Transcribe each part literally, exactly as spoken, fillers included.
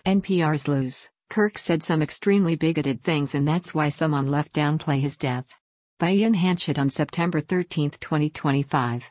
N P R's Loose, Kirk said some extremely bigoted things and that's why some on left downplay his death. By Ian Hanchett on September thirteenth, twenty twenty-five.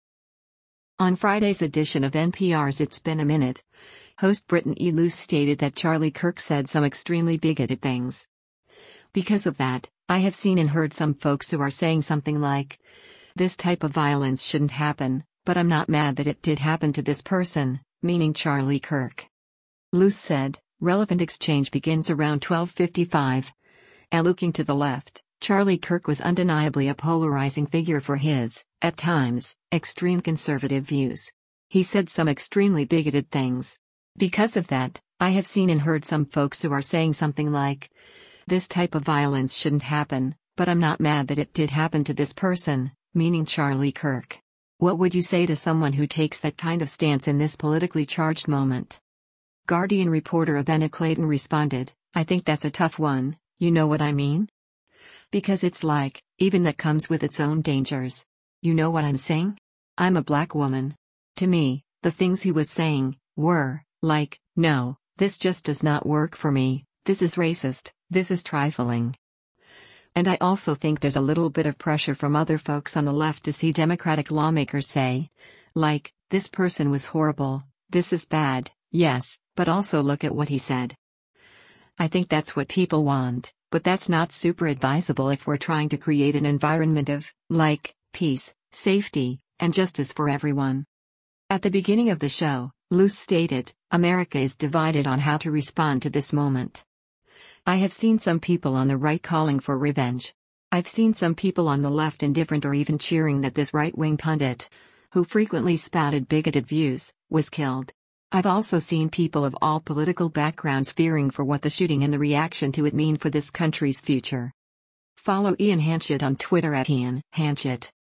On Friday's edition of N P R's It's Been a Minute, host Brittany Luce stated that Charlie Kirk said some extremely bigoted things. Because of that, I have seen and heard some folks who are saying something like, "This type of violence shouldn't happen, but I'm not mad that it did happen to this person," meaning Charlie Kirk. Luce said, relevant exchange begins around twelve fifty-five. And looking to the left, Charlie Kirk was undeniably a polarizing figure for his, at times, extreme conservative views. He said some extremely bigoted things. Because of that, I have seen and heard some folks who are saying something like, "This type of violence shouldn't happen, but I'm not mad that it did happen to this person," meaning Charlie Kirk. What would you say to someone who takes that kind of stance in this politically charged moment? Guardian reporter Abena Clayton responded, "I think that's a tough one, you know what I mean? Because it's like, even that comes with its own dangers. You know what I'm saying? I'm a black woman. To me, the things he was saying were, like, no, this just does not work for me, this is racist, this is trifling." And I also think there's a little bit of pressure from other folks on the left to see Democratic lawmakers say, like, "This person was horrible, this is bad, yes, but also look at what he said." I think that's what people want, but that's not super advisable if we're trying to create an environment of, like, peace, safety, and justice for everyone. At the beginning of the show, Luce stated, "America is divided on how to respond to this moment. I have seen some people on the right calling for revenge. I've seen some people on the left indifferent or even cheering that this right-wing pundit, who frequently spouted bigoted views, was killed. I've also seen people of all political backgrounds fearing for what the shooting and the reaction to it mean for this country's future." Follow Ian Hanchett on Twitter at Ian Hanchett.